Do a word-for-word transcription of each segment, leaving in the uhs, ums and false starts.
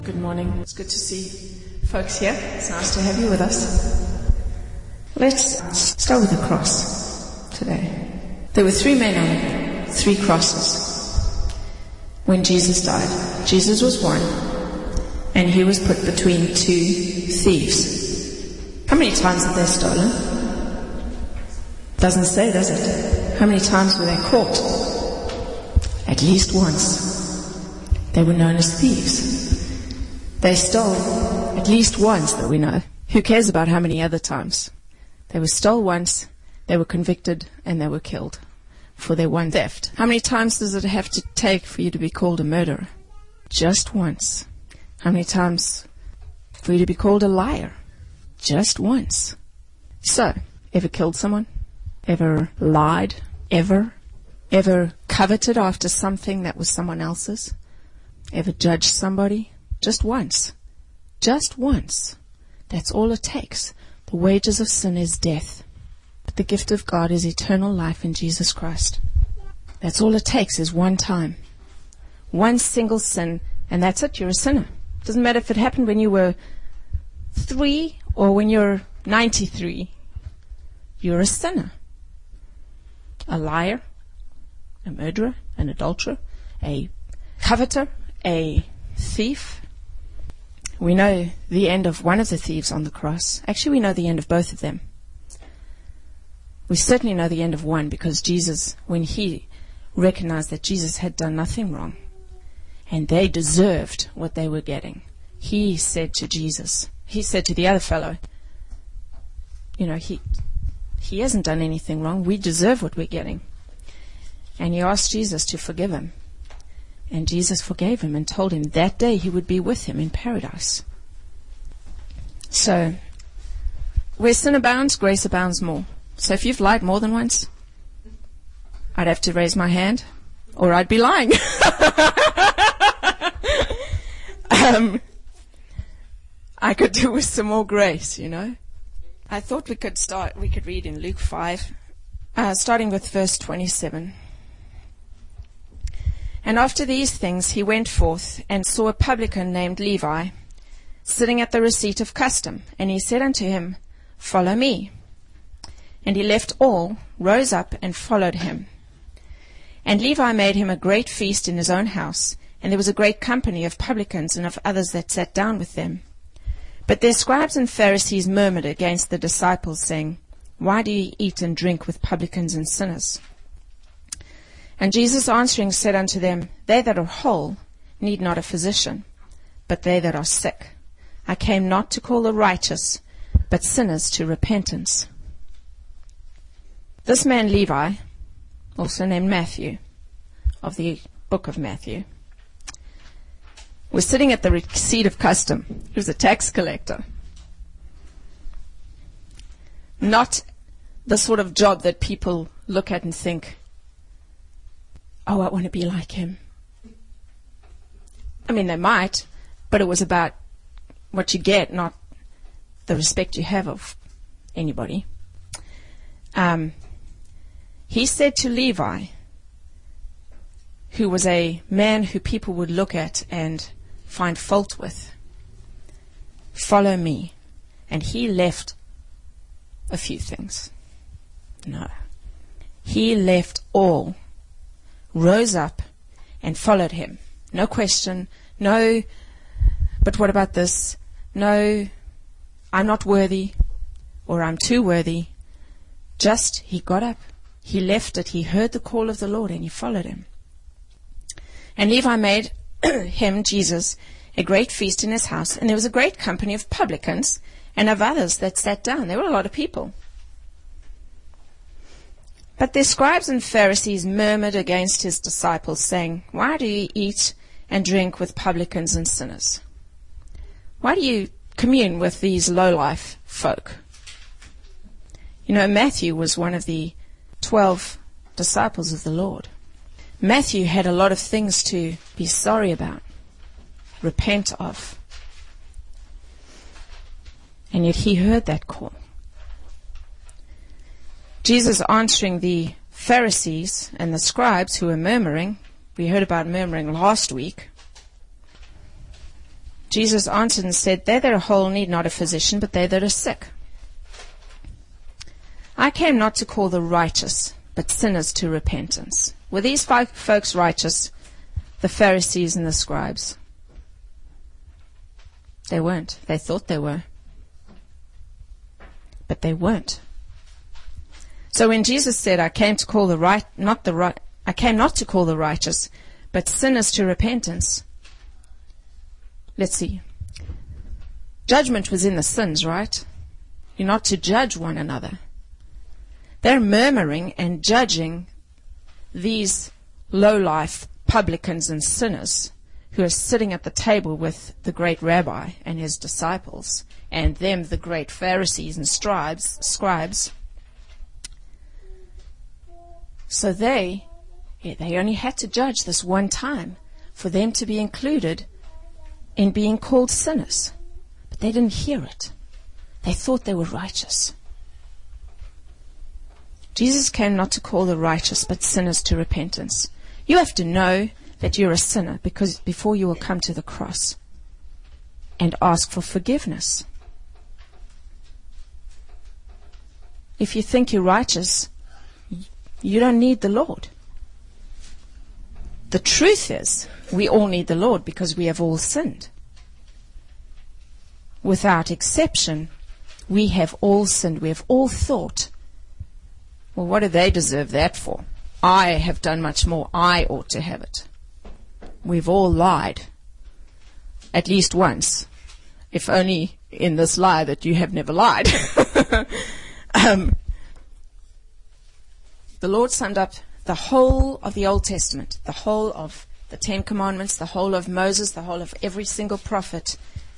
Good morning. It's good to see folks here. It's nice to have you with us. Let's start with the cross today. There were three men on it, three crosses. When Jesus died, Jesus was one, and he was put between two thieves. How many times have they stolen? Doesn't say, does it? How many times were they caught? At least once. They were known as thieves. They stole at least once that we know. Who cares about how many other times? They were stole once, they were convicted, and they were killed for their one theft. How many times does it have to take for you to be called a murderer? Just once. How many times for you to be called a liar? Just once. So, ever killed someone? Ever lied? Ever? Ever coveted after something that was someone else's? Ever judged somebody? Just once. Just once. That's all it takes. The wages of sin is death. But the gift of God is eternal life in Jesus Christ. That's all it takes is one time. One single sin, and that's it. You're a sinner. Doesn't matter if it happened when you were three or when you're ninety-three. You're a sinner. A liar, a murderer, an adulterer, a coveter, a thief. We know the end of one of the thieves on the cross. Actually, we know the end of both of them. We certainly know the end of one because Jesus, when he recognized that Jesus had done nothing wrong and they deserved what they were getting, he said to Jesus, he said to the other fellow, you know, he he hasn't done anything wrong. We deserve what we're getting. And he asked Jesus to forgive him. And Jesus forgave him and told him that day he would be with him in paradise. So, where sin abounds, grace abounds more. So if you've lied more than once, I'd have to raise my hand, or I'd be lying. um, I could do with some more grace, you know. I thought we could start, we could read in Luke five, uh, starting with verse twenty-seven. And after these things he went forth, and saw a publican named Levi, sitting at the receipt of custom. And he said unto him, Follow me. And he left all, rose up, and followed him. And Levi made him a great feast in his own house, and there was a great company of publicans and of others that sat down with them. But their scribes and Pharisees murmured against the disciples, saying, Why do ye eat and drink with publicans and sinners? And Jesus answering said unto them, They that are whole need not a physician, but they that are sick. I came not to call the righteous, but sinners to repentance. This man Levi, also named Matthew, of the book of Matthew, was sitting at the receipt of custom. He was a tax collector. Not the sort of job that people look at and think, oh, I want to be like him. I mean, they might, but it was about what you get, not the respect you have of anybody. Um, he said to Levi, who was a man who people would look at and find fault with, Follow me. And he left a few things. No. He left all, rose up, and followed him. No question, no, but what about this? No, I'm not worthy, or I'm too worthy. Just, he got up, he left it, he heard the call of the Lord, and he followed him. And Levi made him, Jesus, a great feast in his house, and there was a great company of publicans and of others that sat down. There were a lot of people. But the scribes and Pharisees murmured against his disciples, saying, Why do you eat and drink with publicans and sinners? Why do you commune with these low-life folk? You know, Matthew was one of the twelve disciples of the Lord. Matthew had a lot of things to be sorry about, repent of. And yet he heard that call. Jesus answering the Pharisees and the scribes who were murmuring, we heard about murmuring last week, Jesus answered and said, they that are whole need not a physician, but they that are sick. I came not to call the righteous, but sinners to repentance. Were these five folks righteous? The Pharisees and the scribes? They weren't. They thought they were. But they weren't. So when Jesus said, I came to call the right, not the right, I came not to call the righteous, but sinners to repentance. Let's see. Judgment was in the sins, right? You're not to judge one another. They're murmuring and judging these low-life publicans and sinners who are sitting at the table with the great rabbi and his disciples, and them, the great Pharisees and scribes. scribes. So they, yeah, they only had to judge this one time for them to be included in being called sinners. But they didn't hear it. They thought they were righteous. Jesus came not to call the righteous, but sinners to repentance. You have to know that you're a sinner because before you will come to the cross and ask for forgiveness. If you think you're righteous, you don't need the Lord. The truth is, we all need the Lord because we have all sinned. Without exception, we have all sinned. We have all thought, well, what do they deserve that for? I have done much more. I ought to have it. We've all lied. At least once. If only in this lie that you have never lied. um, the Lord summed up the whole of the Old Testament, the whole of the Ten Commandments, the whole of Moses, the whole of every single prophet,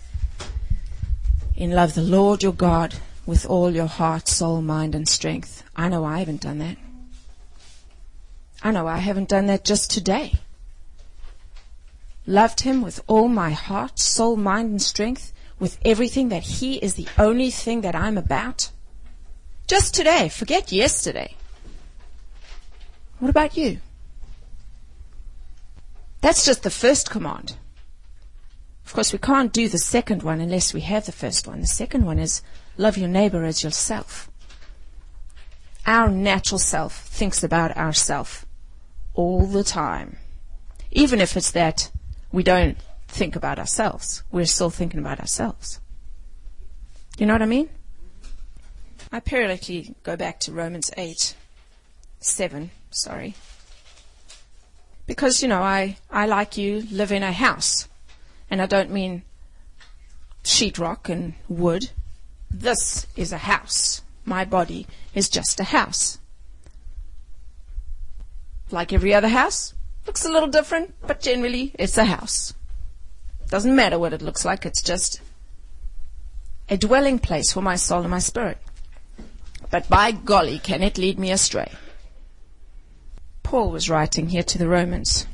in love the Lord your God with all your heart, soul, mind, and strength. I know I haven't done that. I know I haven't done that just today. Loved him with all my heart, soul, mind, and strength, with everything that he is the only thing that I'm about. Just today. Forget yesterday. What about you? That's just the first command. Of course, we can't do the second one unless we have the first one. The second one is love your neighbor as yourself. Our natural self thinks about ourself all the time. Even if it's that we don't think about ourselves, we're still thinking about ourselves. You know what I mean? I periodically go back to Romans eight, seven, sorry. Because, you know, I, I, like you, live in a house. And I don't mean sheetrock and wood. This is a house. My body is just a house. Like every other house, looks a little different, but generally it's a house. Doesn't matter what it looks like, it's just a dwelling place for my soul and my spirit. But by golly, can it lead me astray. Paul was writing here to the Romans.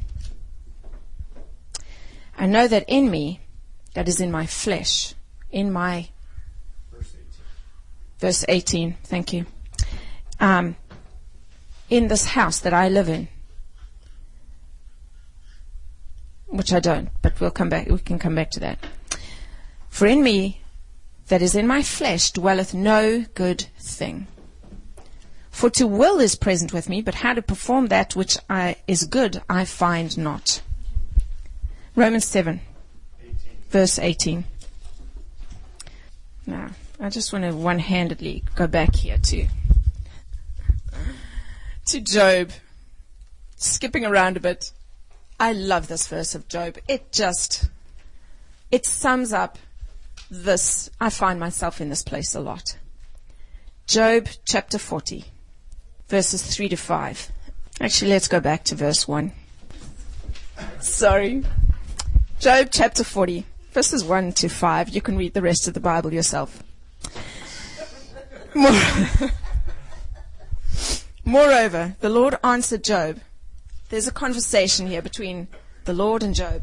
I know that in me, that is in my flesh, in my... Verse eighteen. Verse eighteen, thank you. Um, in this house that I live in, which I don't, but we'll come back, we can come back to that. For in me, that is in my flesh, dwelleth no good thing. For to will is present with me, but how to perform that which I, is good I find not. Romans seven, eighteen. Verse eighteen. Now, I just want to one-handedly go back here to, to Job, skipping around a bit. I love this verse of Job. It just, it sums up this. I find myself in this place a lot. Job chapter forty, verses three to five. Actually, let's go back to verse one. Sorry. Job chapter forty, verses one to five. You can read the rest of the Bible yourself. Moreover, the Lord answered Job. There's a conversation here between the Lord and Job.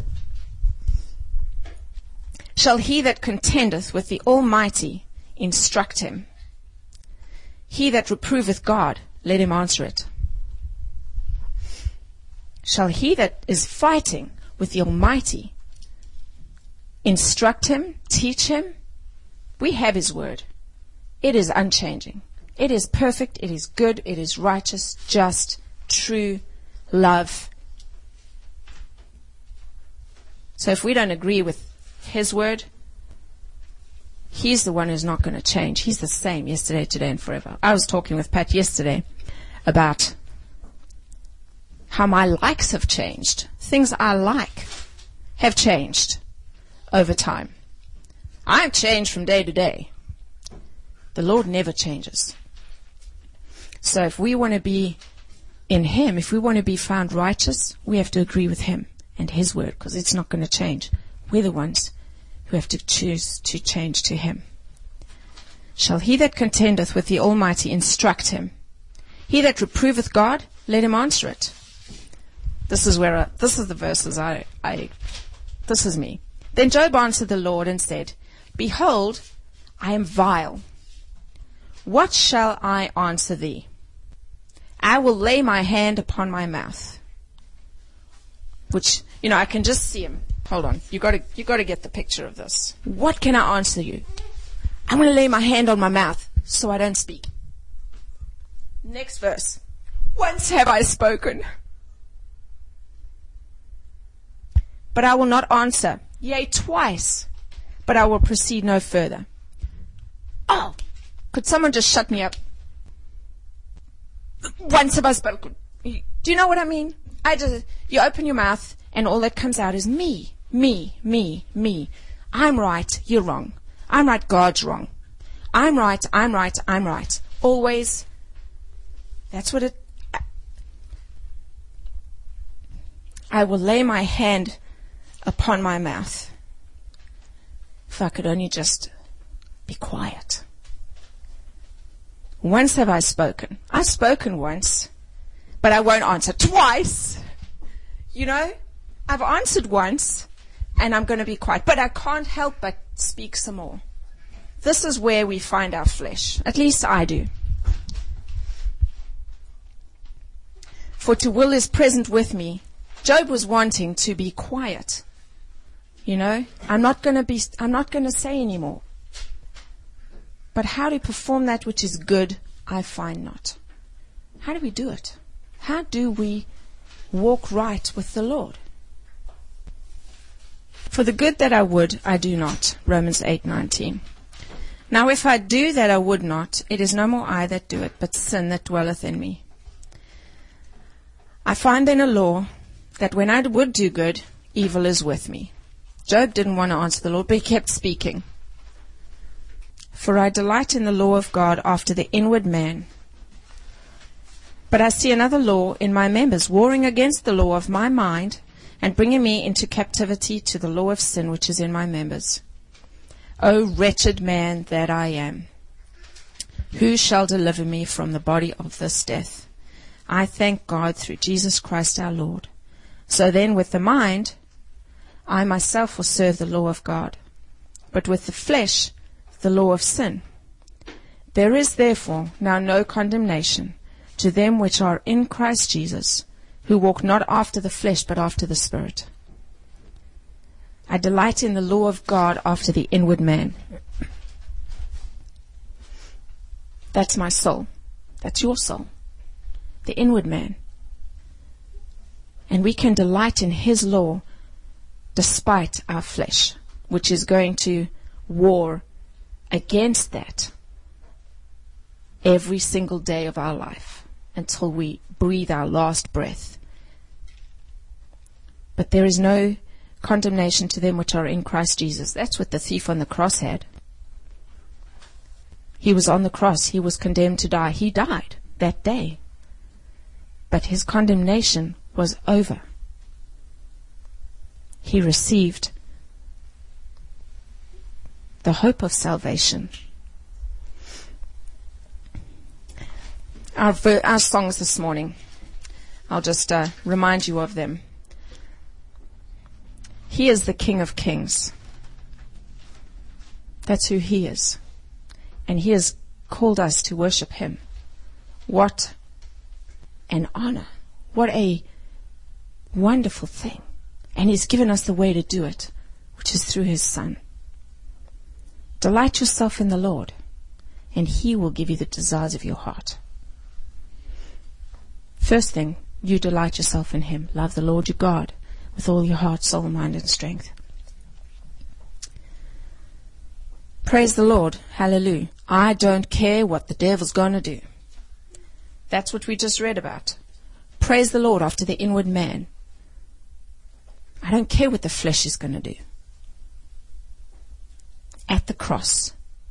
Shall he that contendeth with the Almighty instruct him? He that reproveth God, let him answer it. Shall he that is fighting with the Almighty instruct him, teach him. We have his word. It is unchanging. It is perfect. It is good. It is righteous, just, true, love. So if we don't agree with his word, he's the one who's not going to change. He's the same yesterday, today, and forever. I was talking with Pat yesterday about how my likes have changed. Things I like have changed over time. I'm changed from day to day. The Lord never changes. So if we want to be in him, if we want to be found righteous, we have to agree with him and his word, because it's not going to change. We're the ones who have to choose to change to him. Shall he that contendeth with the Almighty instruct him? He that reproveth God, let him answer it. This is where, I, this is the verses I, I, this is me. Then Job answered the Lord and said, Behold, I am vile. What shall I answer thee? I will lay my hand upon my mouth. Which, you know, I can just see him. Hold on. You got to, you got to get the picture of this. What can I answer you? I'm going to lay my hand on my mouth so I don't speak. Next verse. Once have I spoken, but I will not answer. Yea, twice, but I will proceed no further. Oh, could someone just shut me up? Once have I spoken. Do you know what I mean? I just, you open your mouth and all that comes out is me, me, me, me. I'm right, you're wrong. I'm right, God's wrong. I'm right, I'm right, I'm right. Always. That's what it, I will lay my hand upon my mouth. If I could only just be quiet. Once have I spoken. I've spoken once, but I won't answer twice. You know, I've answered once, and I'm going to be quiet, but I can't help but speak some more. This is where we find our flesh. At least I do. For to will is present with me. Job was wanting to be quiet. You know, I'm not going to be, I'm not going to say anymore. But how to perform that which is good, I find not. How do we do it? How do we walk right with the Lord? For the good that I would, I do not. Romans eight nineteen. Now if I do that I would not, it is no more I that do it, but sin that dwelleth in me. I find then a law, that when I would do good, evil is with me. Job didn't want to answer the Lord, but he kept speaking. For I delight in the law of God after the inward man. But I see another law in my members, warring against the law of my mind, and bringing me into captivity to the law of sin which is in my members. O wretched man that I am! Who shall deliver me from the body of this death? I thank God through Jesus Christ our Lord. So then with the mind, I myself will serve the law of God, but with the flesh, the law of sin. There is therefore now no condemnation to them which are in Christ Jesus, who walk not after the flesh, but after the Spirit. I delight in the law of God after the inward man. That's my soul. That's your soul. The inward man. And we can delight in his law despite our flesh, which is going to war against that every single day of our life until we breathe our last breath. But there is no condemnation to them which are in Christ Jesus. That's what the thief on the cross had. He was on the cross. He was condemned to die. He died that day. But his condemnation was over. He received the hope of salvation. Our, our songs this morning, I'll just uh, remind you of them. He is the King of Kings. That's who he is. And he has called us to worship him. What an honor. What a wonderful thing. And he's given us the way to do it, which which is through his Son. Delight yourself in the Lord, and he will give you the desires of your heart. First thing, you delight yourself in him. Love the Lord your God with all your heart, soul, mind, and strength. Praise the Lord. Hallelujah. I don't care what the devil's going to do. That's what we just read about. Praise the Lord after the inward man. I don't care what the flesh is going to do. At the cross.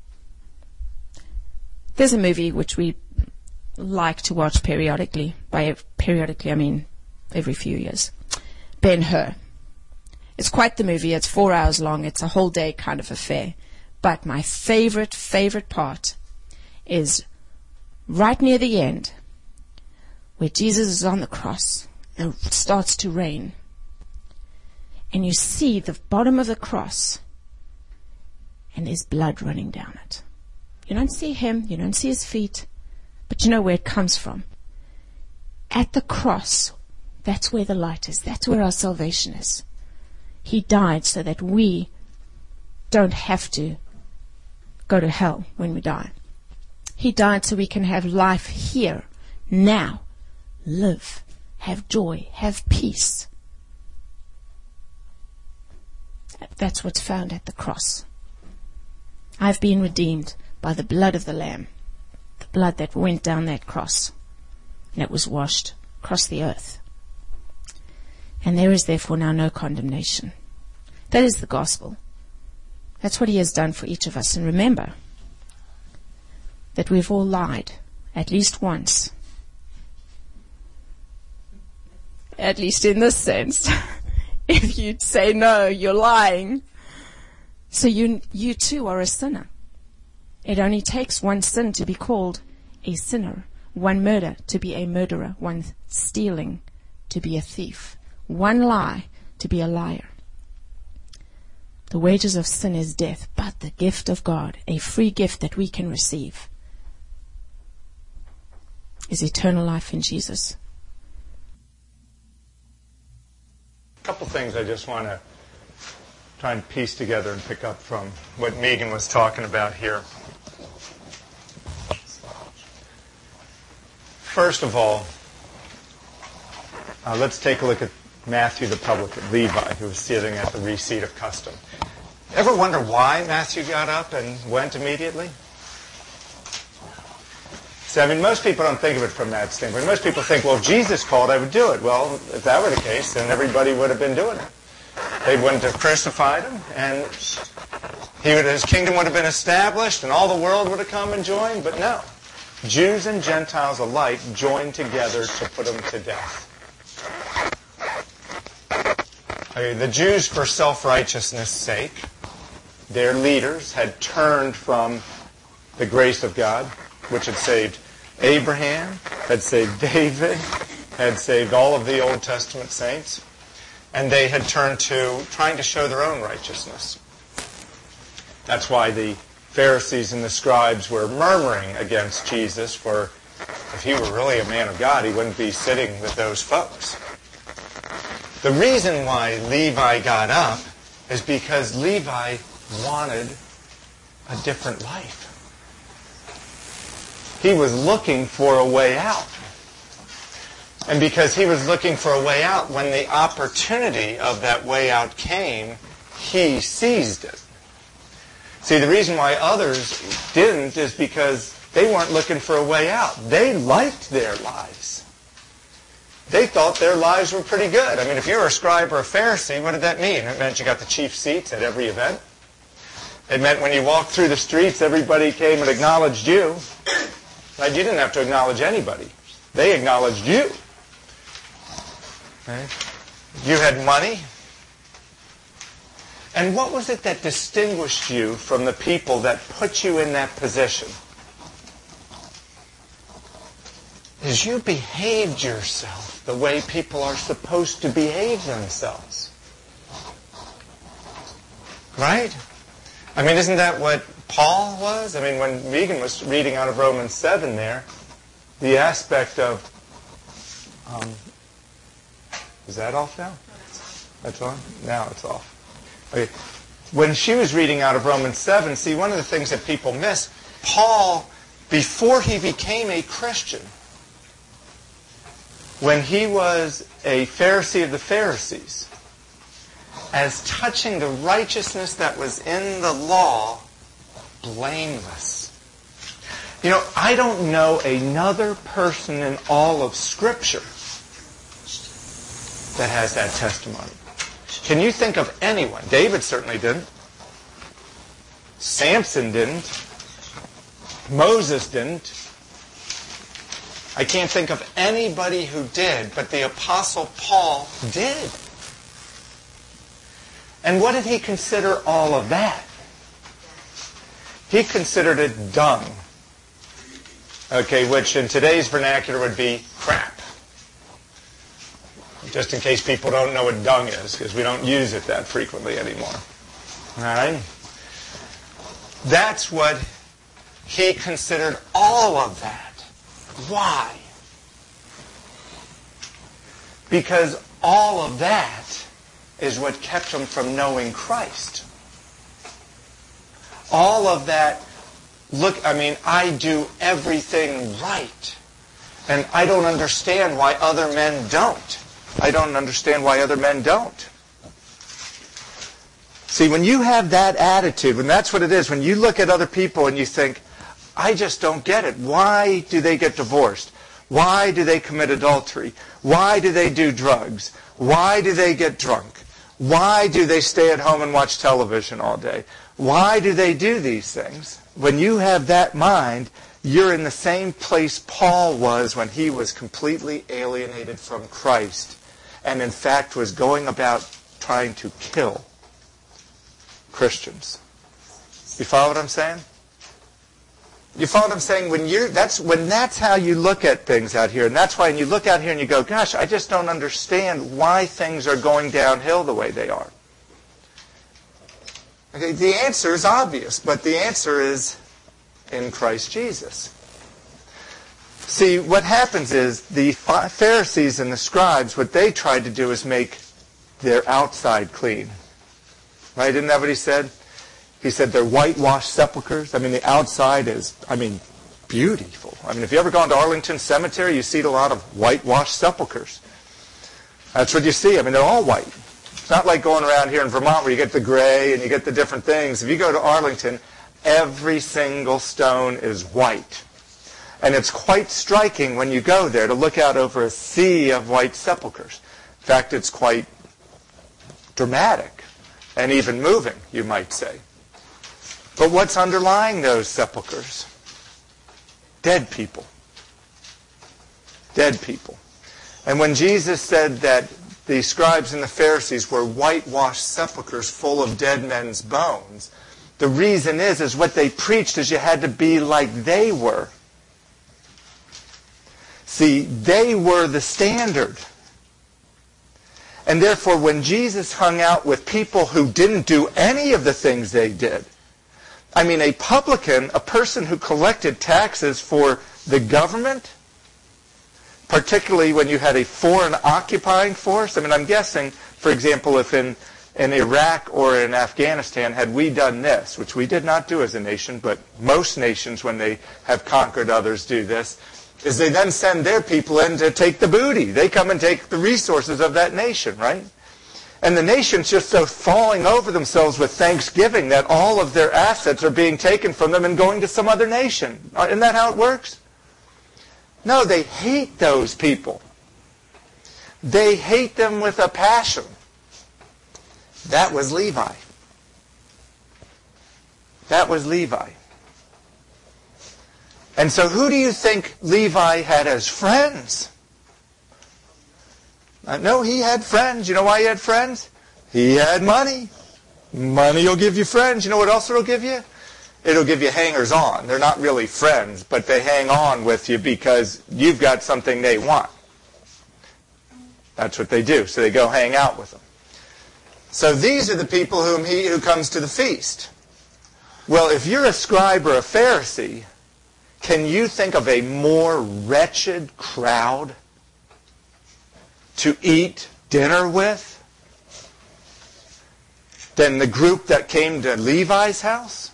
There's a movie which we like to watch periodically. By periodically, I mean every few years. Ben-Hur. It's quite the movie. It's four hours long. It's a whole day kind of affair. But my favorite, favorite part is right near the end, where Jesus is on the cross and it starts to rain. And you see the bottom of the cross, and there's blood running down it. You don't see him, you don't see his feet, but you know where it comes from. At the cross, that's where the light is. That's where our salvation is. He died so that we don't have to go to hell when we die. He died so we can have life here, now. Live, have joy, have peace. That's what's found at the cross. I've been redeemed by the blood of the Lamb, the blood that went down that cross, and it was washed across the earth. And there is therefore now no condemnation. That is the gospel. That's what he has done for each of us. And remember that we've all lied at least once. At least in this sense. If you say no, you're lying. So you you too are a sinner. It only takes one sin to be called a sinner, one murder to be a murderer, one stealing to be a thief, one lie to be a liar. The wages of sin is death, but the gift of God, a free gift that we can receive, is eternal life in Jesus. A couple things I just want to try and piece together and pick up from what Megan was talking about here. First of all, uh, let's take a look at Matthew the publican, Levi, who was sitting at the receipt of custom. Ever wonder why Matthew got up and went immediately? So, I mean, most people don't think of it from that standpoint. Most people think, well, if Jesus called, I would do it. Well, if that were the case, then everybody would have been doing it. They wouldn't have crucified him, and he would, his kingdom would have been established, and all the world would have come and joined. But no. Jews and Gentiles alike joined together to put him to death. Okay, the Jews, for self-righteousness' sake, their leaders had turned from the grace of God, which had saved Abraham, had saved David, had saved all of the Old Testament saints, and they had turned to trying to show their own righteousness. That's why the Pharisees and the scribes were murmuring against Jesus, for if he were really a man of God, he wouldn't be sitting with those folks. The reason why Levi got up is because Levi wanted a different life. He was looking for a way out. And because he was looking for a way out, when the opportunity of that way out came, he seized it. See, the reason why others didn't is because they weren't looking for a way out. They liked their lives. They thought their lives were pretty good. I mean, if you were a scribe or a Pharisee, what did that mean? It meant you got the chief seats at every event. It meant when you walked through the streets, everybody came and acknowledged you. Right? You didn't have to acknowledge anybody. They acknowledged you. Right? You had money. And what was it that distinguished you from the people that put you in that position? Is you behaved yourself the way people are supposed to behave themselves. Right? I mean, isn't that what Paul was? I mean, when Megan was reading out of Romans seven there, the aspect of... Um, is that off now? That's on? Now it's off. Okay. when she was reading out of Romans seven, see, one of the things that people miss, Paul, before he became a Christian, when he was a Pharisee of the Pharisees, as touching the righteousness that was in the law, blameless. You know, I don't know another person in all of Scripture that has that testimony. Can you think of anyone? David certainly didn't. Samson didn't. Moses didn't. I can't think of anybody who did, but the Apostle Paul did. And what did he consider all of that? He considered it dung. Okay, which in today's vernacular would be crap. Just in case people don't know what dung is, because we don't use it that frequently anymore. All right? That's what he considered all of that. Why? Because all of that is what kept him from knowing Christ. All of that, look, I mean, I do everything right. And I don't understand why other men don't. I don't understand why other men don't. See, when you have that attitude, when that's what it is, when you look at other people and you think, I just don't get it. Why do they get divorced? Why do they commit adultery? Why do they do drugs? Why do they get drunk? Why do they stay at home and watch television all day? Why do they do these things? When you have that mind, you're in the same place Paul was when he was completely alienated from Christ and in fact was going about trying to kill Christians. You follow what I'm saying? You follow what I'm saying? When you that's when that's how you look at things out here, and that's why when you look out here and you go, gosh, I just don't understand why things are going downhill the way they are. Okay, the answer is obvious, but the answer is in Christ Jesus. See, what happens is the Pharisees and the scribes, what they tried to do is make their outside clean. Right? Isn't that what he said? He said they're whitewashed sepulchres. I mean, the outside is, I mean, beautiful. I mean, if you ever gone to Arlington Cemetery, you see a lot of whitewashed sepulchres. That's what you see. I mean, they're all white. It's not like going around here in Vermont where you get the gray and you get the different things. If you go to Arlington, every single stone is white. And it's quite striking when you go there to look out over a sea of white sepulchres. In fact, it's quite dramatic and even moving, you might say. But what's underlying those sepulchres? Dead people. Dead people. And when Jesus said that the scribes and the Pharisees were whitewashed sepulchres full of dead men's bones, the reason is, is what they preached is you had to be like they were. See, they were the standard. And therefore, when Jesus hung out with people who didn't do any of the things they did, I mean, a publican, a person who collected taxes for the government, particularly when you had a foreign occupying force. I mean, I'm guessing, for example, if in, in Iraq or in Afghanistan, had we done this, which we did not do as a nation, but most nations, when they have conquered others, do this, is they then send their people in to take the booty. They come and take the resources of that nation, right? And the nation's just so falling over themselves with thanksgiving that all of their assets are being taken from them and going to some other nation. Isn't that how it works? No, they hate those people. They hate them with a passion. That was Levi. That was Levi. And so who do you think Levi had as friends? Uh, no, he had friends. You know why he had friends? He had money. Money will give you friends. You know what else it'll give you? It'll give you hangers-on. They're not really friends, but they hang on with you because you've got something they want. That's what they do. So they go hang out with them. So these are the people whom he who comes to the feast. Well, if you're a scribe or a Pharisee, can you think of a more wretched crowd to eat dinner with? than the group that came to Levi's house?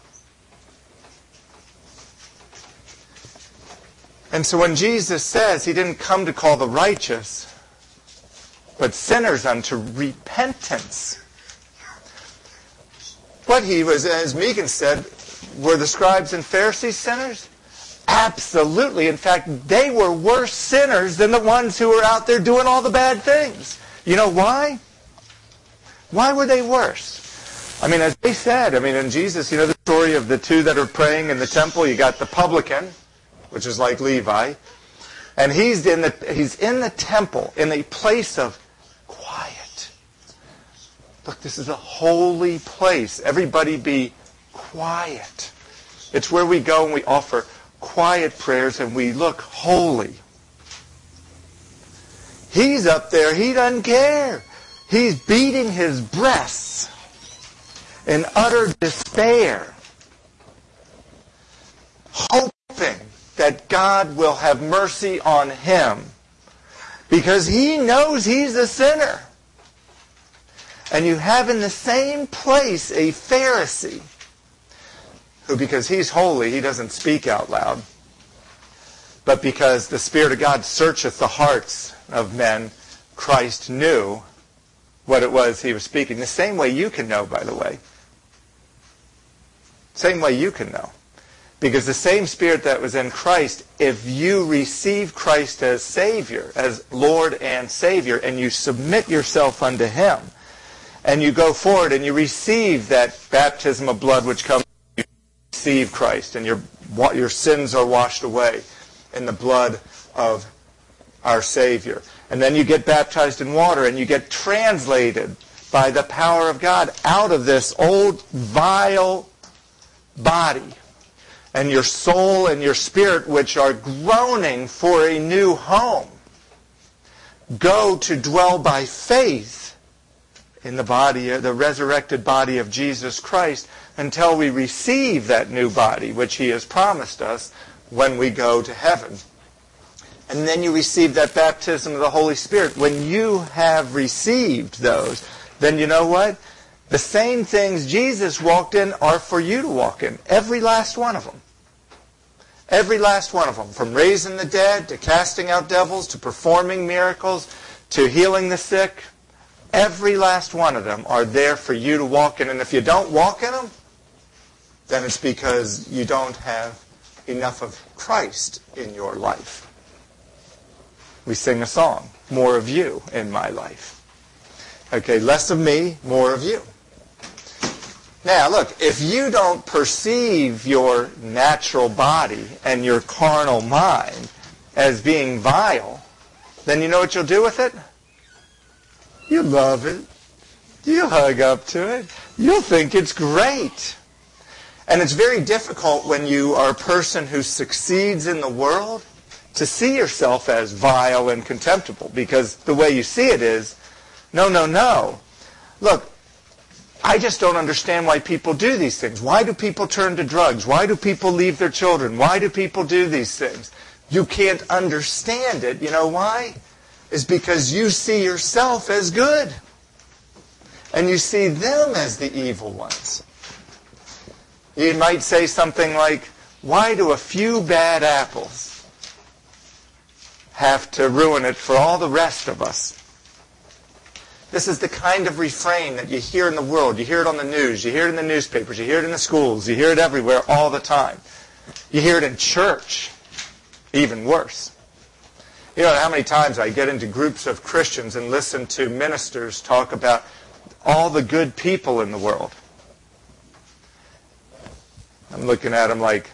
And so when Jesus says he didn't come to call the righteous, but sinners unto repentance, what he was, as Megan said, were the scribes and Pharisees sinners? Absolutely. In fact, they were worse sinners than the ones who were out there doing all the bad things. You know why? Why were they worse? I mean, as they said, I mean, in Jesus, you know the story of the two that are praying in the temple? You got the publican, which is like Levi, and he's in the he's in the temple in a place of quiet. Look, this is a holy place. Everybody be quiet. It's where we go and we offer quiet prayers and we look holy. He's up there. He doesn't care. He's beating his breasts in utter despair, hoping that God will have mercy on him because he knows he's a sinner. And you have in the same place a Pharisee who, because he's holy, he doesn't speak out loud. But because the Spirit of God searcheth the hearts of men, Christ knew what it was he was speaking. The same way you can know, by the way. Same way you can know. Because the same Spirit that was in Christ, if you receive Christ as Savior, as Lord and Savior, and you submit yourself unto him, and you go forward and you receive that baptism of blood which comes, you receive Christ, and your, your sins are washed away in the blood of our Savior. And then you get baptized in water, and you get translated by the power of God out of this old, vile body. And your soul and your spirit, which are groaning for a new home, go to dwell by faith in the body, the resurrected body of Jesus Christ, until we receive that new body, which he has promised us when we go to heaven. And then you receive that baptism of the Holy Spirit. When you have received those, then you know what? The same things Jesus walked in are for you to walk in. Every last one of them. Every last one of them. From raising the dead, to casting out devils, to performing miracles, to healing the sick. Every last one of them are there for you to walk in. And if you don't walk in them, then it's because you don't have enough of Christ in your life. We sing a song, more of you in my life. Okay, less of me, more of you. Now, look, if you don't perceive your natural body and your carnal mind as being vile, then you know what you'll do with it? You love it. You hug up to it. You'll think it's great. And it's very difficult when you are a person who succeeds in the world to see yourself as vile and contemptible, because the way you see it is, no, no, no. Look, I just don't understand why people do these things. Why do people turn to drugs? Why do people leave their children? Why do people do these things? You can't understand it. You know why? It's because you see yourself as good. And you see them as the evil ones. You might say something like, why do a few bad apples have to ruin it for all the rest of us? This is the kind of refrain that you hear in the world. You hear it on the news. You hear it in the newspapers. You hear it in the schools. You hear it everywhere all the time. You hear it in church. Even worse. You know how many times I get into groups of Christians and listen to ministers talk about all the good people in the world. I'm looking at them like,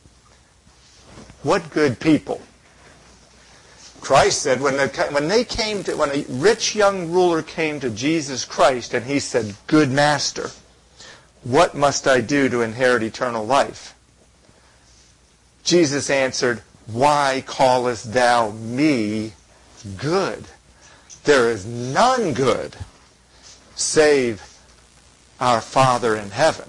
what good people? Christ said when they, when they came to, when a rich young ruler came to Jesus Christ and he said, good master, what must I do to inherit eternal life? Jesus answered, why callest thou me good? There is none good save our Father in heaven.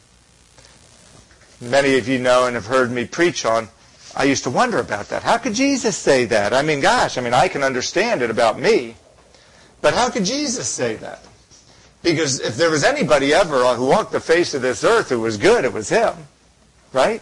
Many of you know and have heard me preach on, I used to wonder about that. How could Jesus say that? I mean, gosh, I mean, I can understand it about me. But how could Jesus say that? Because if there was anybody ever who walked the face of this earth who was good, it was him. Right?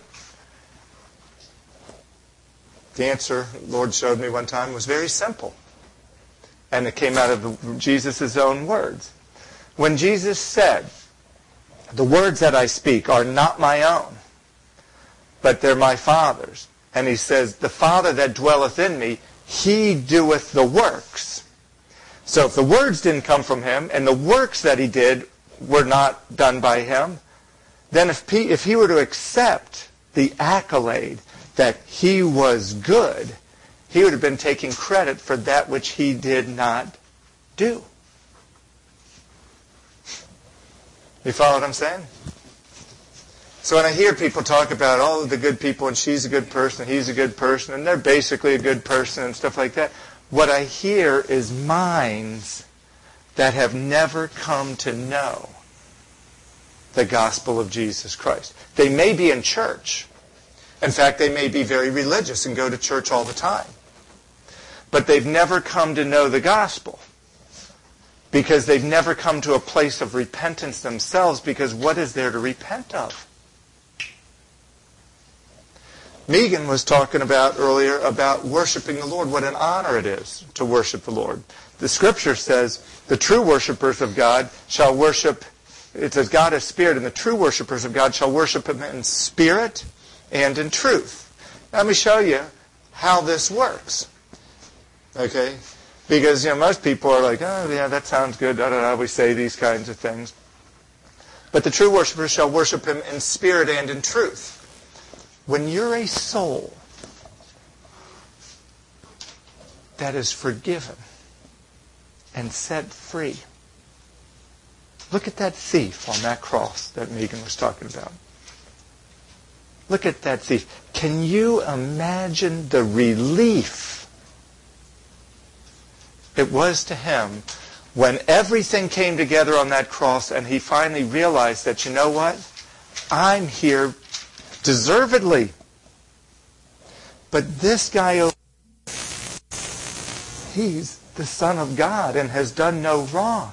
The answer the Lord showed me one time was very simple. And it came out of Jesus' own words. When Jesus said, "The words that I speak are not my own, but they're my Father's." And he says, "The Father that dwelleth in me, he doeth the works." So if the words didn't come from him, and the works that he did were not done by him, then if he, if he were to accept the accolade that he was good, he would have been taking credit for that which he did not do. You follow what I'm saying? So when I hear people talk about, oh, the good people, and she's a good person, he's a good person, and they're basically a good person and stuff like that, what I hear is minds that have never come to know the gospel of Jesus Christ. They may be in church. In fact, they may be very religious and go to church all the time. But they've never come to know the gospel. Because they've never come to a place of repentance themselves, because what is there to repent of? Megan was talking about earlier about worshiping the Lord, what an honor it is to worship the Lord. The Scripture says, the true worshipers of God shall worship, it says God is spirit, and the true worshipers of God shall worship Him in spirit and in truth. Now, let me show you how this works. Okay? Because, you know, most people are like, oh, yeah, that sounds good, da, da, da, we say these kinds of things. But the true worshipers shall worship Him in spirit and in truth. When you're a soul that is forgiven and set free, look at that thief on that cross that Megan was talking about. Look at that thief. Can you imagine the relief it was to him when everything came together on that cross and he finally realized that, you know what? I'm here deservedly. But this guy over he's the Son of God and has done no wrong.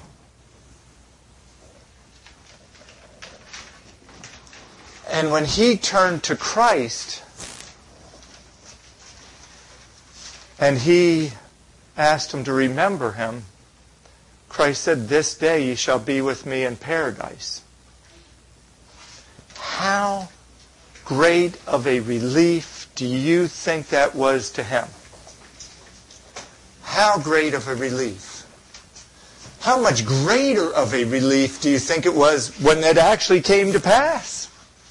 And when he turned to Christ and he asked him to remember him, Christ said, "This day you shall be with me in paradise." How great of a relief do you think that was to him? How great of a relief? How much greater of a relief do you think it was when it actually came to pass?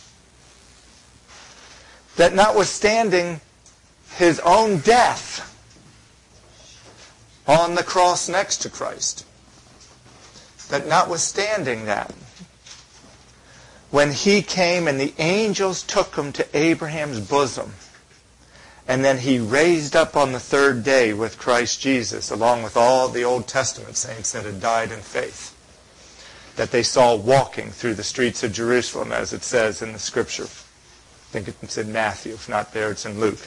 That notwithstanding his own death on the cross next to Christ, that notwithstanding that, when he came and the angels took him to Abraham's bosom, and then he raised up on the third day with Christ Jesus, along with all the Old Testament saints that had died in faith, that they saw walking through the streets of Jerusalem, as it says in the Scripture. I think it's in Matthew. If not there, it's in Luke.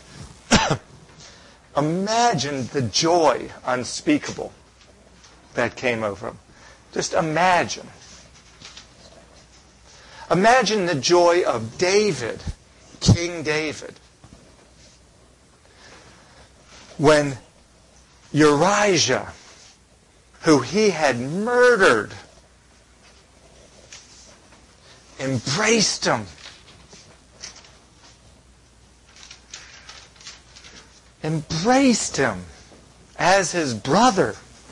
Imagine the joy unspeakable that came over him. Just imagine. Imagine the joy of David, King David, when Uriah, who he had murdered, embraced him. Embraced him as his brother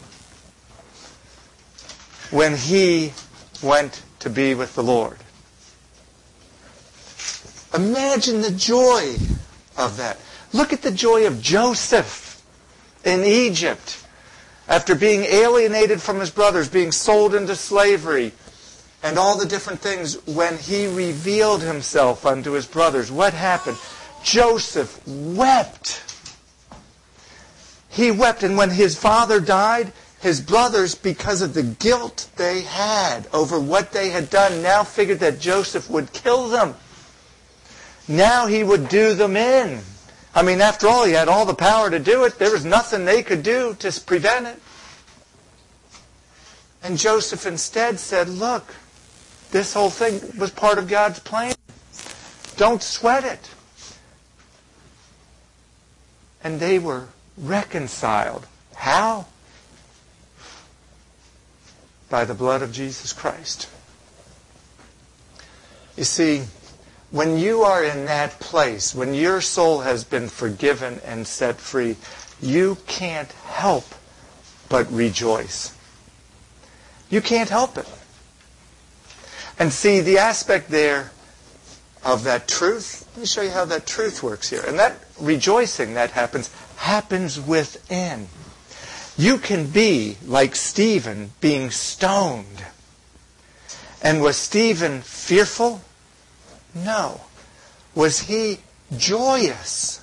when he went to be with the Lord. Imagine the joy of that. Look at the joy of Joseph in Egypt after being alienated from his brothers, being sold into slavery, and all the different things. When he revealed himself unto his brothers, what happened? Joseph wept. He wept, and when his father died, his brothers, because of the guilt they had over what they had done, now figured that Joseph would kill them. Now he would do them in. I mean, after all, he had all the power to do it. There was nothing they could do to prevent it. And Joseph instead said, look, this whole thing was part of God's plan. Don't sweat it. And they were reconciled. How? By the blood of Jesus Christ. You see, when you are in that place, when your soul has been forgiven and set free, you can't help but rejoice. You can't help it. And see, the aspect there of that truth, let me show you how that truth works here. And that rejoicing that happens, happens within. You can be like Stephen being stoned. And was Stephen fearful? No. Was he joyous?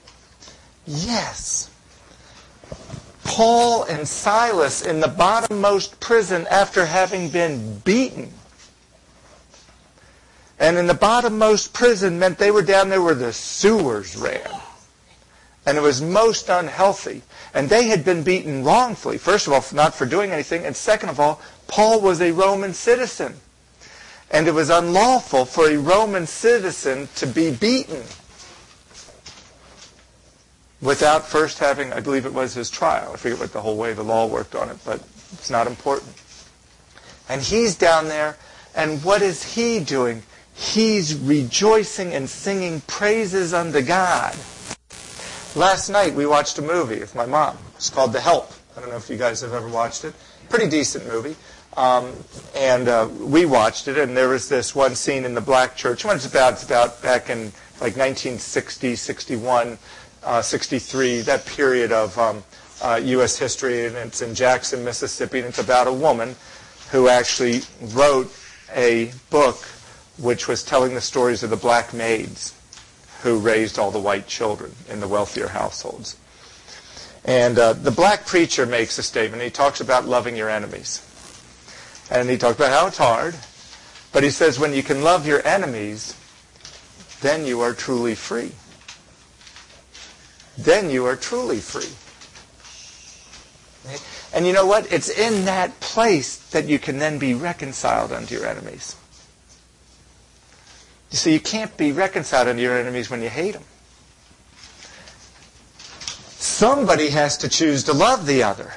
Yes. Paul and Silas in the bottommost prison after having been beaten. And in the bottommost prison meant they were down there where the sewers ran. And it was most unhealthy. And they had been beaten wrongfully. First of all, not for doing anything. And second of all, Paul was a Roman citizen. And it was unlawful for a Roman citizen to be beaten without first having, I believe it was his trial. I forget what the whole way the law worked on it, but it's not important. And he's down there, and what is he doing? He's rejoicing and singing praises unto God. Last night we watched a movie with my mom. It's called The Help. I don't know if you guys have ever watched it. Pretty decent movie. Um, and uh, we watched it, and there was this one scene in the black church. What it's about, it's about back in like nineteen sixty, sixty-one, uh, sixty-three, that period of um, uh, U S history, and it's in Jackson, Mississippi, and it's about a woman who actually wrote a book which was telling the stories of the black maids who raised all the white children in the wealthier households. And uh, the black preacher makes a statement. He talks about loving your enemies. And he talks about how it's hard. But he says when you can love your enemies, then you are truly free. Then you are truly free. And you know what? It's in that place that you can then be reconciled unto your enemies. You see, you can't be reconciled unto your enemies when you hate them. Somebody has to choose to love the other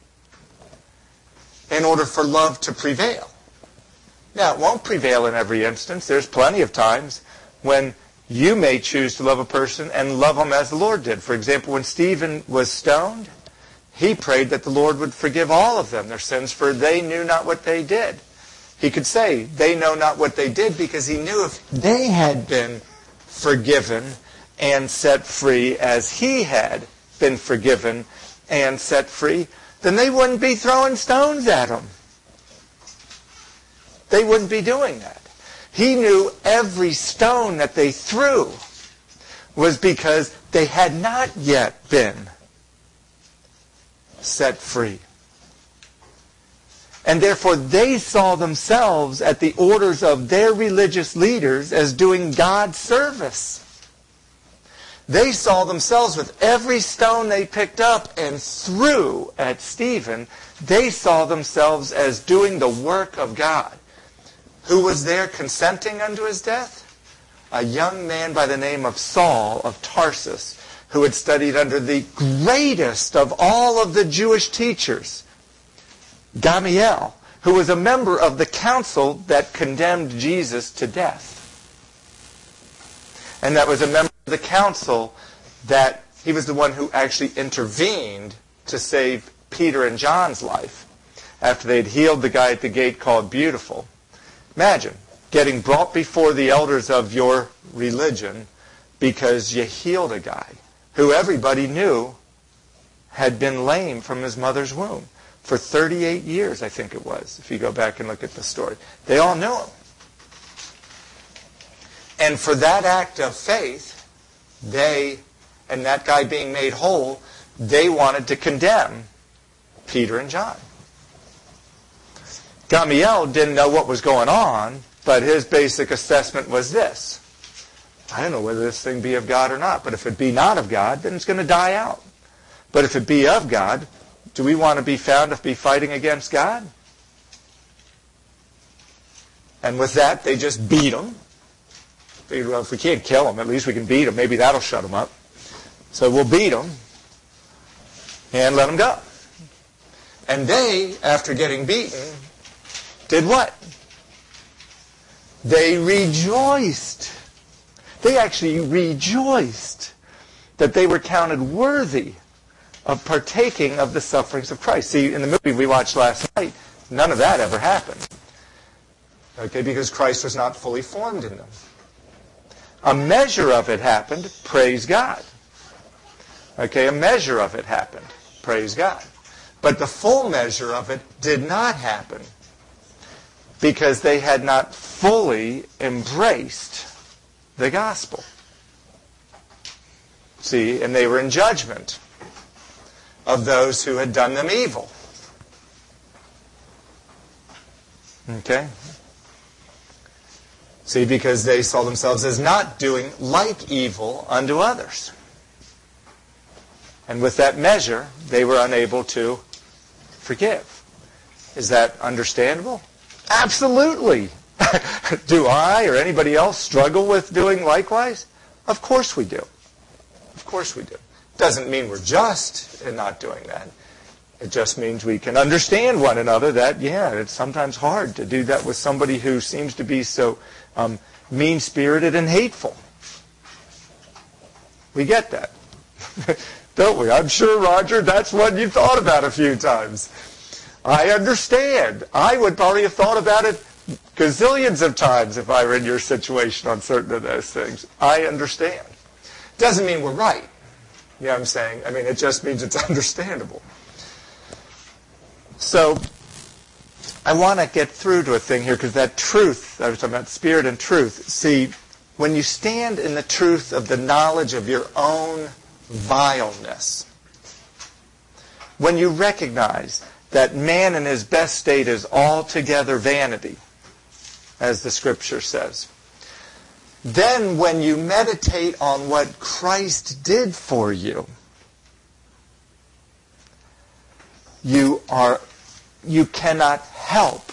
in order for love to prevail. Now, it won't prevail in every instance. There's plenty of times when you may choose to love a person and love them as the Lord did. For example, when Stephen was stoned, he prayed that the Lord would forgive all of them their sins, for they knew not what they did. He could say, they know not what they did, because he knew if they had been forgiven and set free as he had been forgiven and set free, then they wouldn't be throwing stones at him. They wouldn't be doing that. He knew every stone that they threw was because they had not yet been set free. And therefore they saw themselves at the orders of their religious leaders as doing God's service. They saw themselves with every stone they picked up and threw at Stephen. They saw themselves as doing the work of God. Who was there consenting unto his death? A young man by the name of Saul of Tarsus, who had studied under the greatest of all of the Jewish teachers, Gamaliel, who was a member of the council that condemned Jesus to death. And that was a member of the council that he was the one who actually intervened to save Peter and John's life after they'd healed the guy at the gate called Beautiful. Imagine getting brought before the elders of your religion because you healed a guy who everybody knew had been lame from his mother's womb for thirty-eight years, I think it was, if you go back and look at the story. They all knew him. And for that act of faith, they, and that guy being made whole, they wanted to condemn Peter and John. Gamaliel didn't know what was going on, but his basic assessment was this. I don't know whether this thing be of God or not, but if it be not of God, then it's going to die out. But if it be of God, do we want to be found to be fighting against God? And with that, they just beat him. Figured, well, if we can't kill him, at least we can beat him. Maybe that'll shut him up. So we'll beat him and let him go. And they, after getting beaten, did what? They rejoiced. They actually rejoiced that they were counted worthy of partaking of the sufferings of Christ. See, in the movie we watched last night, none of that ever happened. Okay, because Christ was not fully formed in them. A measure of it happened, praise God. Okay, a measure of it happened, praise God. But the full measure of it did not happen because they had not fully embraced the gospel. See, and they were in judgment of those who had done them evil. Okay? See, because they saw themselves as not doing like evil unto others. And with that measure, they were unable to forgive. Is that understandable? Absolutely. Do I or anybody else struggle with doing likewise? Of course we do. Of course we do. Doesn't mean we're just in not doing that. It just means we can understand one another that, yeah, it's sometimes hard to do that with somebody who seems to be so um, mean-spirited and hateful. We get that. Don't we? I'm sure, Roger, that's what you thought about a few times. I understand. I would probably have thought about it gazillions of times if I were in your situation on certain of those things. I understand. Doesn't mean we're right. You know what I'm saying? I mean, it just means it's understandable. So, I want to get through to a thing here because that truth, I was talking about spirit and truth. See, when you stand in the truth of the knowledge of your own vileness, when you recognize that man in his best state is altogether vanity, as the Scripture says, then when you meditate on what Christ did for you, you are you cannot help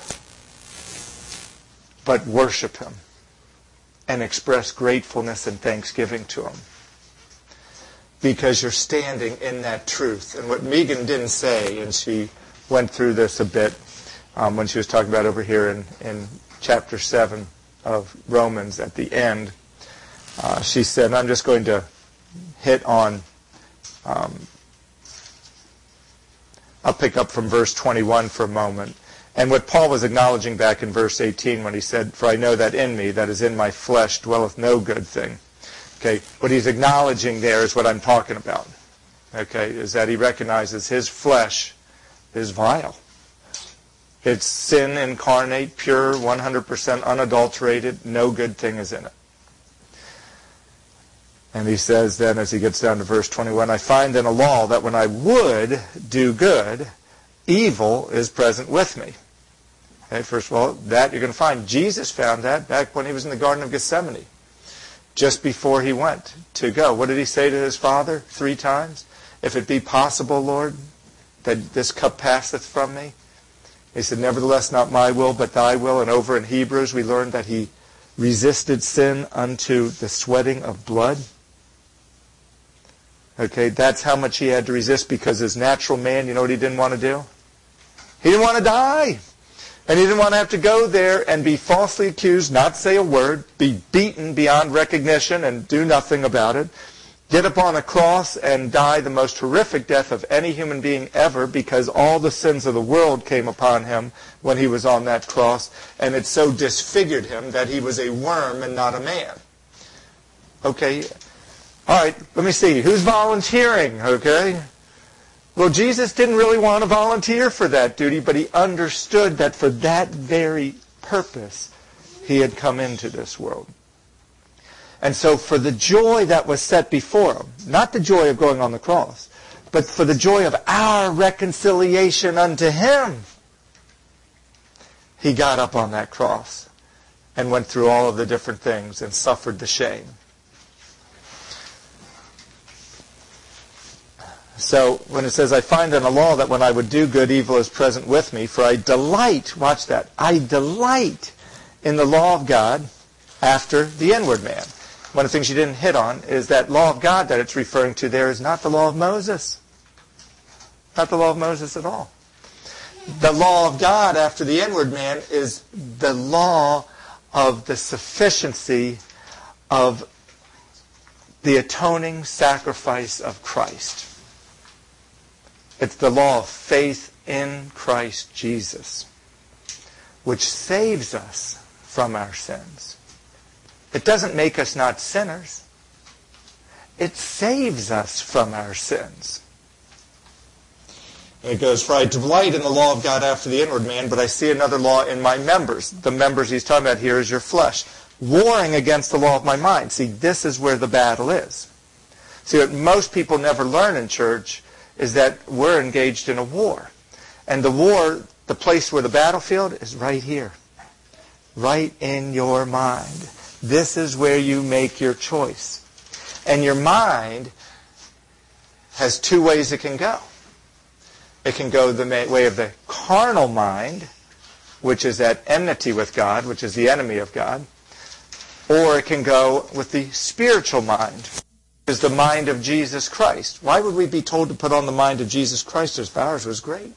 but worship Him and express gratefulness and thanksgiving to Him. Because you're standing in that truth. And what Megan didn't say, and she went through this a bit um, when she was talking about over here in, in chapter seven of Romans at the end, uh, she said, and I'm just going to hit on, um, I'll pick up from verse twenty-one for a moment. And what Paul was acknowledging back in verse eighteen when he said, for I know that in me, that is in my flesh, dwelleth no good thing. Okay, what he's acknowledging there is what I'm talking about. Okay, is that he recognizes his flesh is vile. It's sin incarnate, pure, one hundred percent unadulterated, no good thing is in it. And he says then, as he gets down to verse twenty-one, I find in a law that when I would do good, evil is present with me. Okay, first of all, that you're going to find. Jesus found that back when he was in the Garden of Gethsemane, just before he went to go. What did he say to his Father three times? If it be possible, Lord, that this cup passeth from me. He said, nevertheless, not my will, but thy will. And over in Hebrews, we learned that he resisted sin unto the sweating of blood. Okay, that's how much he had to resist, because as natural man, you know what he didn't want to do? He didn't want to die. And he didn't want to have to go there and be falsely accused, not say a word, be beaten beyond recognition and do nothing about it, get upon a cross and die the most horrific death of any human being ever, because all the sins of the world came upon him when he was on that cross, and it so disfigured him that he was a worm and not a man. Okay, all right, let me see. Who's volunteering, okay? Well, Jesus didn't really want to volunteer for that duty, but he understood that for that very purpose, he had come into this world. And so for the joy that was set before him, not the joy of going on the cross, but for the joy of our reconciliation unto him, he got up on that cross and went through all of the different things and suffered the shame. So when it says, I find in a law that when I would do good, evil is present with me, for I delight, watch that, I delight in the law of God after the inward man. One of the things you didn't hit on is that law of God that it's referring to there is not the law of Moses. Not the law of Moses at all. The law of God after the inward man is the law of the sufficiency of the atoning sacrifice of Christ. It's the law of faith in Christ Jesus, which saves us from our sins. It doesn't make us not sinners. It saves us from our sins. And it goes, for I delight in the law of God after the inward man, but I see another law in my members. The members he's talking about here is your flesh. Warring against the law of my mind. See, this is where the battle is. See, what most people never learn in church is that we're engaged in a war. And the war, the place where the battlefield is right here. Right in your mind. This is where you make your choice. And your mind has two ways it can go. It can go the way of the carnal mind, which is at enmity with God, which is the enemy of God. Or it can go with the spiritual mind, which is the mind of Jesus Christ. Why would we be told to put on the mind of Jesus Christ if ours was great?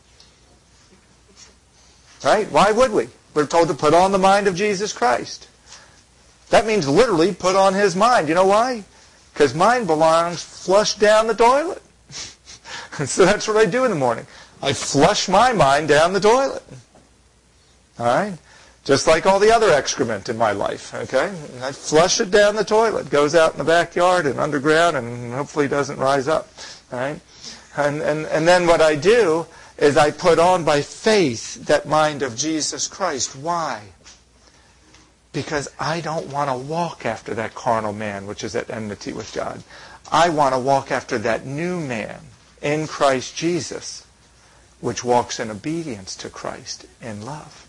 Right? Why would we? We're told to put on the mind of Jesus Christ. That means literally put on his mind. You know why? Because mine belongs flushed down the toilet. So that's what I do in the morning. I flush my mind down the toilet. All right? Just like all the other excrement in my life. Okay? I flush it down the toilet. It goes out in the backyard and underground and hopefully doesn't rise up. All right? And, and, and then what I do is I put on by faith that mind of Jesus Christ. Why? Because I don't want to walk after that carnal man, which is at enmity with God. I want to walk after that new man in Christ Jesus, which walks in obedience to Christ in love.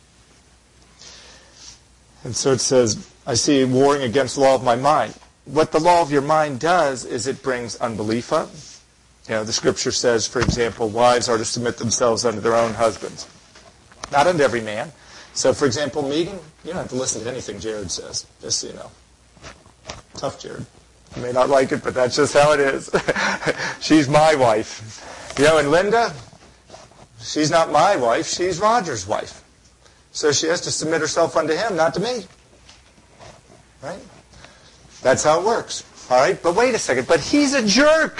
And so it says, I see warring against the law of my mind. What the law of your mind does is it brings unbelief up. You know, the scripture says, for example, wives are to submit themselves unto their own husbands. Not unto every man. So, for example, Megan, you don't have to listen to anything Jared says, just so you know. Tough, Jared. You may not like it, but that's just how it is. She's my wife. You know, and Linda, she's not my wife, she's Roger's wife. So she has to submit herself unto him, not to me. Right? That's how it works. All right? But wait a second. But he's a jerk.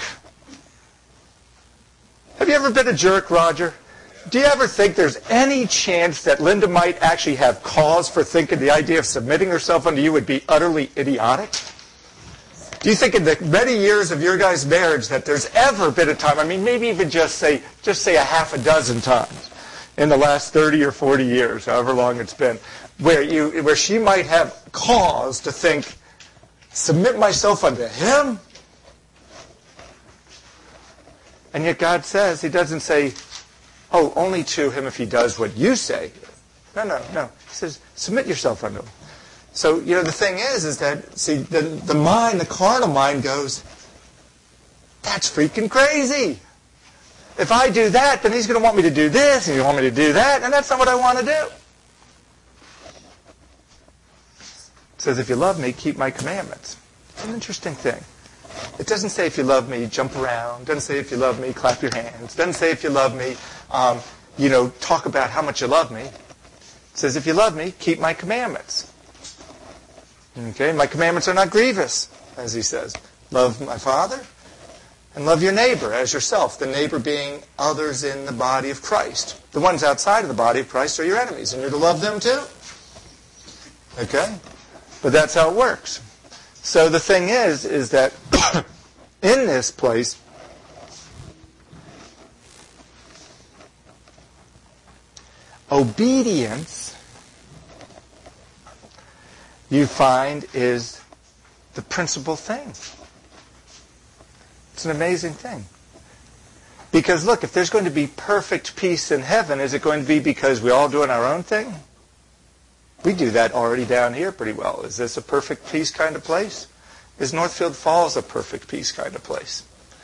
Have you ever been a jerk, Roger? Do you ever think there's any chance that Linda might actually have cause for thinking the idea of submitting herself unto you would be utterly idiotic? Do you think in the many years of your guys' marriage that there's ever been a time, I mean, maybe even just say, just say a half a dozen times in the last thirty or forty years, however long it's been, where you, where she might have cause to think, submit myself unto him? And yet God says, he doesn't say, oh, only to him if he does what you say. No, no, no. He says, submit yourself unto him. So, you know, the thing is, is that, see, the, the mind, the carnal mind goes, that's freaking crazy. If I do that, then he's going to want me to do this, and he's going to want me to do that, and that's not what I want to do. It says, if you love me, keep my commandments. It's an interesting thing. It doesn't say if you love me, jump around. It doesn't say if you love me, clap your hands. It doesn't say if you love me, um, you know, talk about how much you love me. It says if you love me, keep my commandments. Okay, my commandments are not grievous, as he says. Love my Father and love your neighbor as yourself. The neighbor being others in the body of Christ. The ones outside of the body of Christ are your enemies, and you're to love them too. Okay? But that's how it works. So the thing is, is that in this place, obedience, you find, is the principal thing. It's an amazing thing. Because look, if there's going to be perfect peace in heaven, is it going to be because we're all doing our own thing? We do that already down here pretty well. Is this a perfect peace kind of place? Is Northfield Falls a perfect peace kind of place?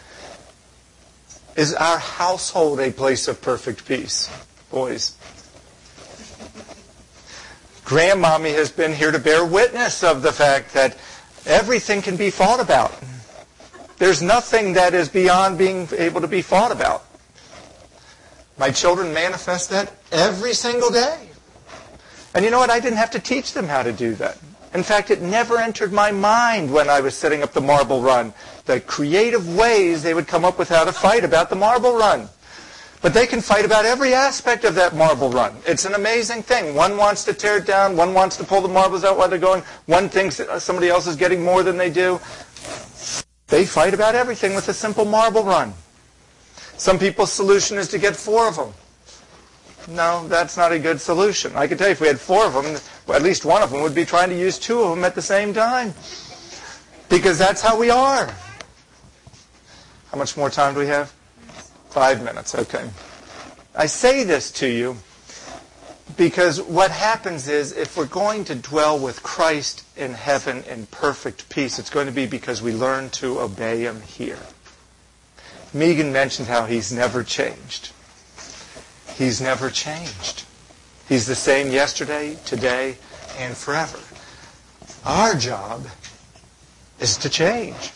Is our household a place of perfect peace? Boys. Grandmommy has been here to bear witness of the fact that everything can be fought about. There's nothing that is beyond being able to be fought about. My children manifest that every single day. And you know what? I didn't have to teach them how to do that. In fact, it never entered my mind when I was setting up the marble run, the creative ways they would come up with how to fight about the marble run. But they can fight about every aspect of that marble run. It's an amazing thing. One wants to tear it down. One wants to pull the marbles out while they're going. One thinks somebody else is getting more than they do. They fight about everything with a simple marble run. Some people's solution is to get four of them. No, that's not a good solution. I can tell you if we had four of them, at least one of them would be trying to use two of them at the same time. Because that's how we are. How much more time do we have? Five minutes, okay. I say this to you because what happens is if we're going to dwell with Christ in heaven in perfect peace, it's going to be because we learn to obey Him here. Megan mentioned how He's never changed. He's never changed. He's the same yesterday, today, and forever. Our job is to change.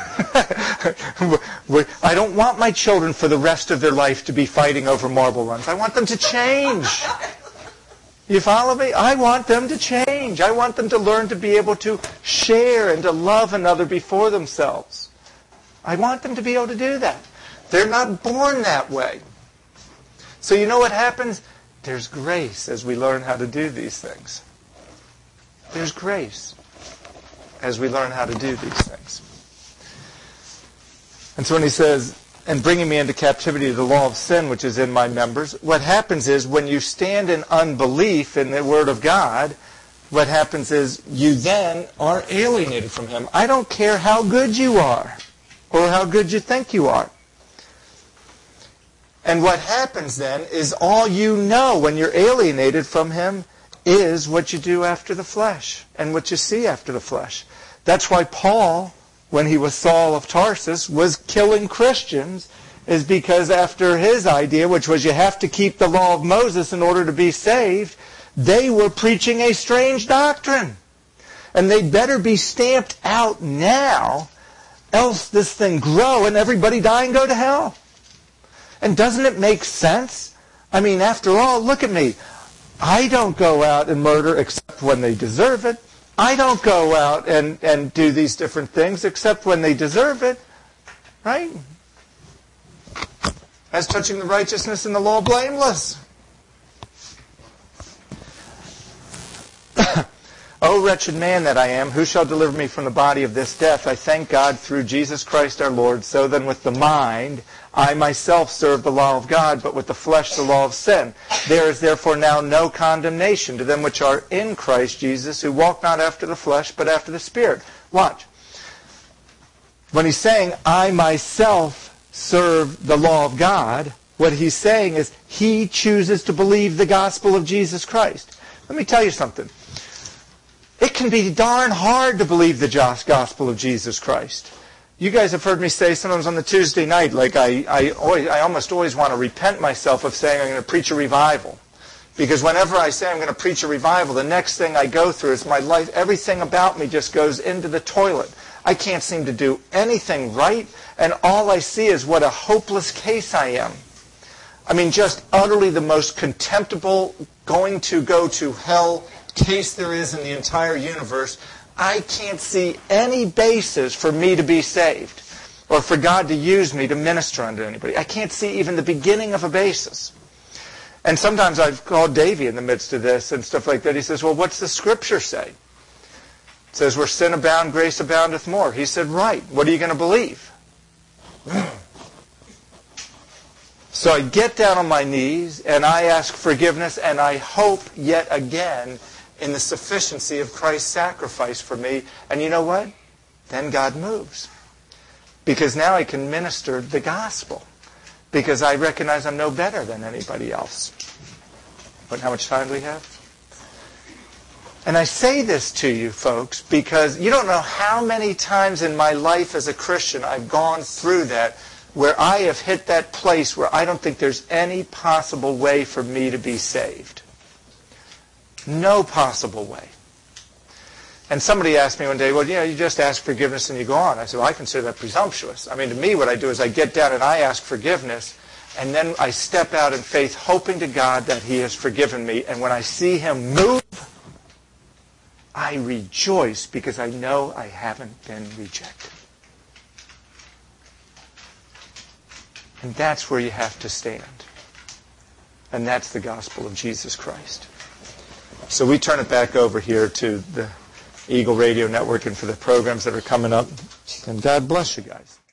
I don't want my children for the rest of their life to be fighting over marble runs. I want them to change. You follow me? I want them to change. I want them to learn to be able to share and to love another before themselves. I want them to be able to do that. They're not born that way. So you know what happens? There's grace as we learn how to do these things. There's grace as we learn how to do these things. And so when he says, and bringing me into captivity to the law of sin which is in my members, what happens is when you stand in unbelief in the Word of God, what happens is you then are alienated from Him. I don't care how good you are or how good you think you are. And what happens then is all you know when you're alienated from Him is what you do after the flesh and what you see after the flesh. That's why Paul, when he was Saul of Tarsus, was killing Christians, is because after his idea, which was you have to keep the law of Moses in order to be saved, they were preaching a strange doctrine. And they'd better be stamped out now, else this thing grow and everybody die and go to hell. And doesn't it make sense? I mean, after all, look at me. I don't go out and murder except when they deserve it. I don't go out and, and do these different things except when they deserve it. Right? As touching the righteousness in the law, blameless. O wretched man that I am, who shall deliver me from the body of this death? I thank God through Jesus Christ our Lord. So then with the mind, I myself serve the law of God, but with the flesh the law of sin. There is therefore now no condemnation to them which are in Christ Jesus, who walk not after the flesh, but after the Spirit. Watch. When he's saying, I myself serve the law of God, what he's saying is he chooses to believe the gospel of Jesus Christ. Let me tell you something. It can be darn hard to believe the gospel of Jesus Christ. You guys have heard me say sometimes on the Tuesday night, like I, I, always, I almost always want to repent myself of saying I'm going to preach a revival. Because whenever I say I'm going to preach a revival, the next thing I go through is my life, everything about me just goes into the toilet. I can't seem to do anything right, and all I see is what a hopeless case I am. I mean, just utterly the most contemptible, going to go to hell case there is in the entire universe. I can't see any basis for me to be saved or for God to use me to minister unto anybody. I can't see even the beginning of a basis. And sometimes I've called Davey in the midst of this and stuff like that. He says, well, what's the Scripture say? It says, where sin abound, grace aboundeth more. He said, right. What are you going to believe? So I get down on my knees and I ask forgiveness and I hope yet again in the sufficiency of Christ's sacrifice for me. And you know what? Then God moves. Because now I can minister the gospel. Because I recognize I'm no better than anybody else. But how much time do we have? And I say this to you, folks, because you don't know how many times in my life as a Christian I've gone through that, where I have hit that place where I don't think there's any possible way for me to be saved. No possible way. And somebody asked me one day, well, you know, you just ask forgiveness and you go on. I said, well, I consider that presumptuous. I mean, to me, what I do is I get down and I ask forgiveness, and then I step out in faith, hoping to God that he has forgiven me. And when I see him move, I rejoice because I know I haven't been rejected. And that's where you have to stand. And that's the gospel of Jesus Christ. So we turn it back over here to the Eagle Radio Network and for the programs that are coming up. And God bless you guys.